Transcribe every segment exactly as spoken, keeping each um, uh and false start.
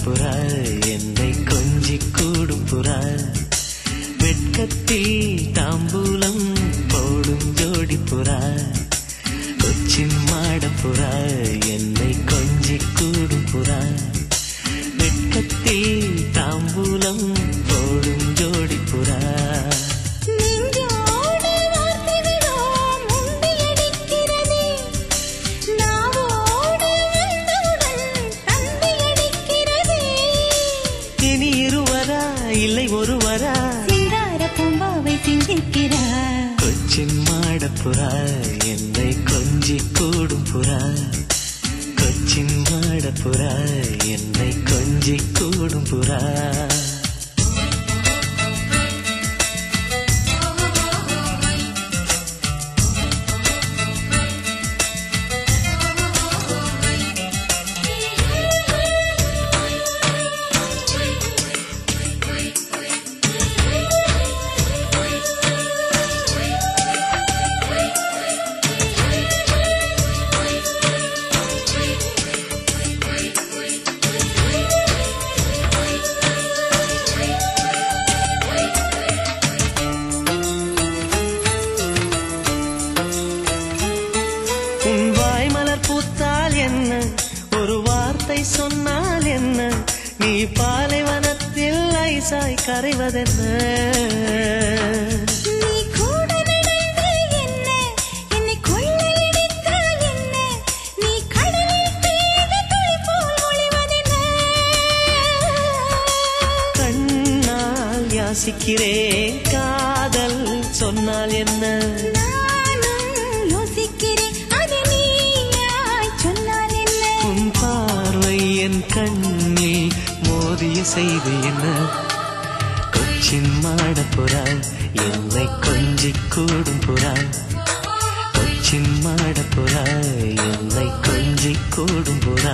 புறா என்னை கொஞ்சி கூடும் புறா வெட்கத்தில் தாம்பூலம் போடும் ஜோடி புறா கொச்சின் மாட புறா என்னை கொஞ்சி கூடும் புறா வெட்கத்தில் தாம்பூலம் போடும் ஜோடி புறா இனி இருவரா இல்லை ஒருவரா சிங்கார பூம்பாவை சிந்திக்கிறார் கொச்சின் மாட புறா என்னை கொஞ்சி கூடும் புறா கொச்சின் மாட புறா என்னை கொஞ்சி கூடும் புறா ஒரு வார்த்தை சொன்னால் என்ன நீ பாலைவனத்தில் ஐசாய் கரைவதென்ன நீ கூட நடந்தால் என்ன என்னை கொள்ளையடித்தால் என்ன நீ கடலில் பெய்த துளி போல் ஒளிவதென்ன கண்ணால் யாசிக்கிறேன் காதல் சொன்னால் என்ன என் கண்ணில் மோதிய செய்தி என்ன கொச்சின் மாட புறா என்னை கொஞ்சி கூடும் புறா கொச்சின் மாட புறா என்னை கொஞ்சி கூடும் புறா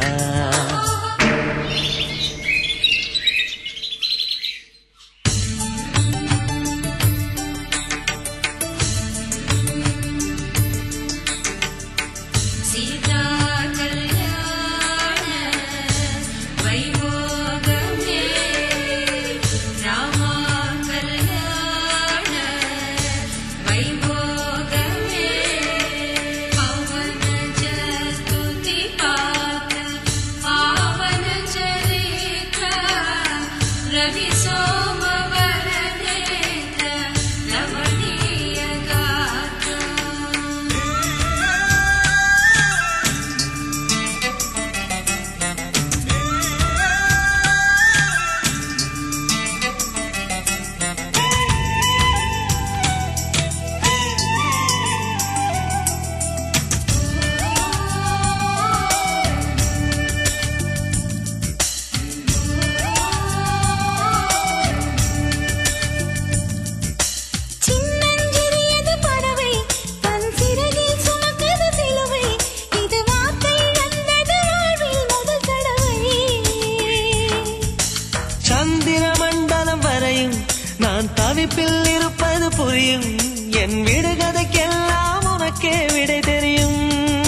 சந்திரமண்டலம் வரையும் நான் தவிப்பில் இருப்பது புரியும் என் விடுகதைக்கெல்லாம் உனக்கே விடை தெரியும்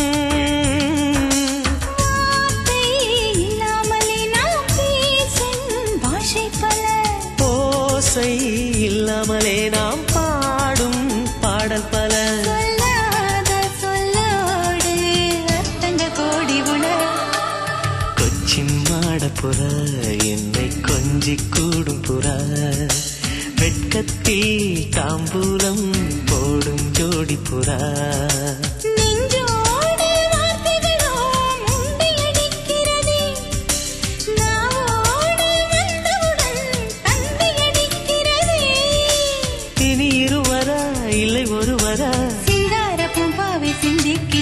இல்லாமலே நாம் பேசும் பாஷை பல ஓசை இல்லாமலே நாம் பாடும் பாடல் பல சொல்லாத சொல்லோடு அர்த்தங்கள் கோடி உணர் கொச்சின் மாட புறா என்னை கொஞ்சி கூடும் புறா வெட்கத்தில் தாம்பூலம் போடும் ஜோடி புறா நெஞ்சோடு வார்த்தைகளோ முண்டியடிக்கிறதே நாவோடு வந்தவுடன் தந்தியடிக்கிறதே இனி இருவரா இல்லை ஒருவரா சிங்கார பூம்பாவை சிந்திக்க